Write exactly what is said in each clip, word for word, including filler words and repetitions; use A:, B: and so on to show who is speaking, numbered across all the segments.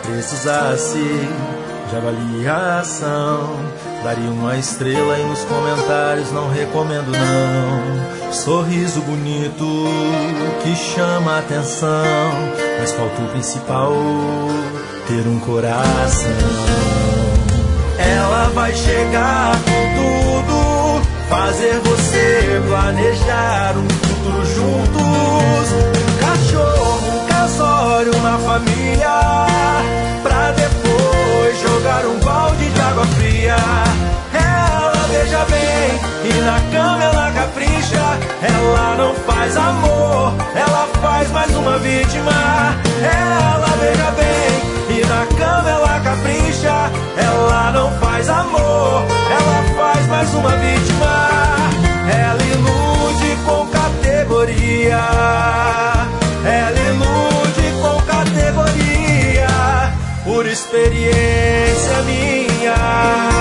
A: precisasse de avaliação, daria uma estrela e nos comentários não recomendo não. Sorriso bonito que chama a atenção, mas falta o principal, ter um coração. Ela vai chegar com tudo, fazer você planejar um futuro juntos. Um cachorro, um casório, uma família, pra depois jogar um balde de água fria. Ela beija bem e na cama ela capricha. Ela não faz amor, ela faz mais uma vítima. Ela beija bem e na cama ela capricha. Ela não faz amor, ela faz mais uma vítima. Ela ilude com categoria. Ela ilude com categoria, por experiência minha.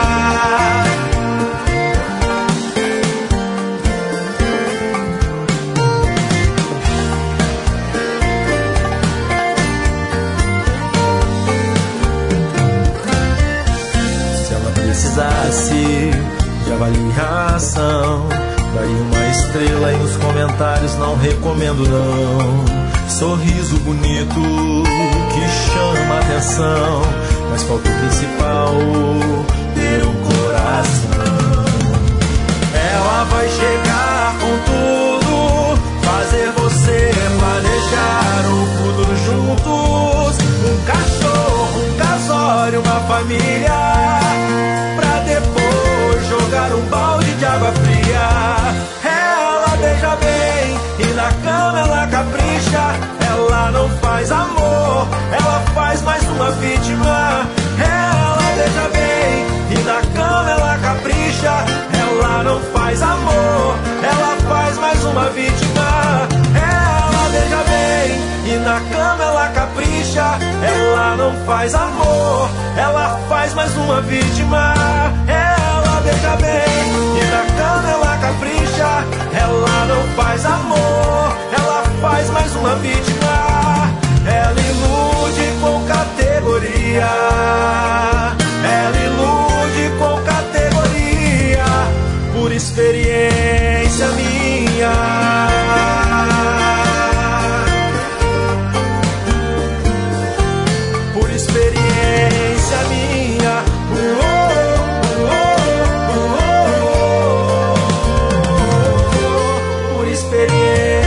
A: Se ela precisasse de avaliação, daria uma estrela e nos comentários não recomendo não. Sorriso bonito que chama a atenção, mas falta o principal, ter um coração. Ela vai chegar com tudo, fazer você planejar um futuro juntos. Um cachorro, um casório, uma família, pra depois jogar um balde de água fria. Ela beija bem e na cama ela capricha. Ela não faz amor, ela faz mais uma vítima. Ela beija bem e na cama ela capricha. Ela não faz amor, ela faz mais uma vítima. Ela beija bem e na cama ela capricha. Ela não faz amor, ela faz mais uma vítima. Ela beija bem e na cama ela capricha. Ela não faz amor, ela faz mais uma vítima. Ela ilude com categoria. Ela ilude com categoria, por experiência minha. Por experiência minha. Oh, oh, oh, oh, oh, oh, oh, por experiência.